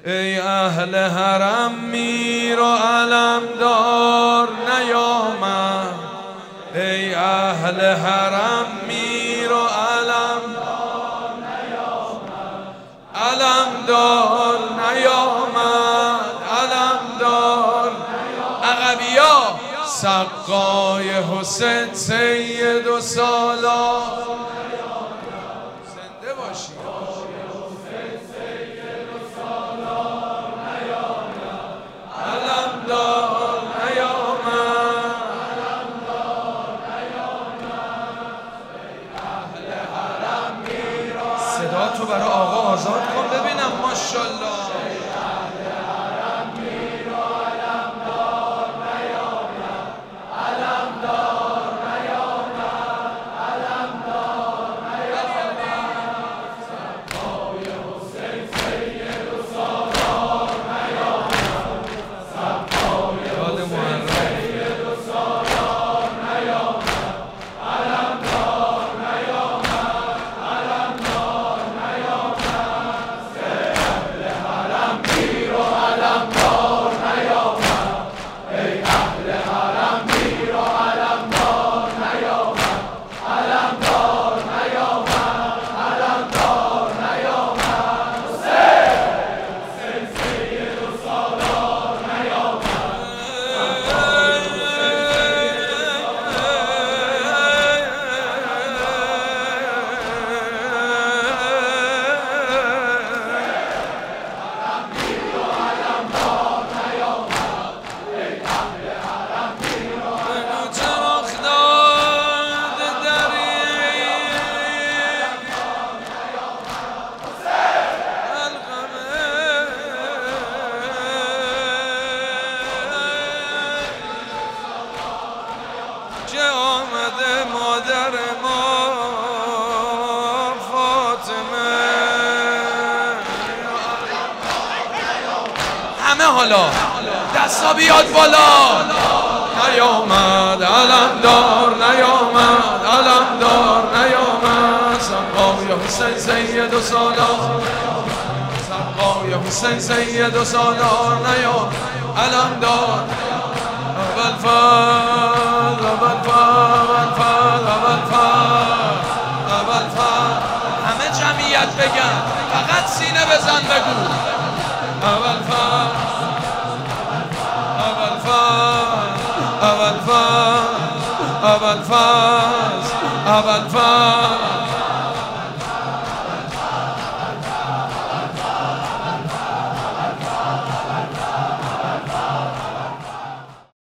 ای اهل حرم میر و علمدار نیامد، ای اهل حرم میر و علمدار نیامد، علمدار نیامد، علمدار عقبیا سقای حسین سید و سالار زنده باشی. صدا تو برای آقا آزاد کن ببینم. ماشاءالله. آمده مادر ما فاطمه، همه حالا دستا بیاد بالا. نیامد علمدار، نیامد علمدار، نیامد سقای حسین سید و سالار، سقای حسین سید و سالار نیامد علمدار. اول فال، اول فال، اول فال، اول فال. همه جمعیت بگن، فقط سینه بزن بگو. اول فال، اول فال، اول فال، اول فال، اول فال.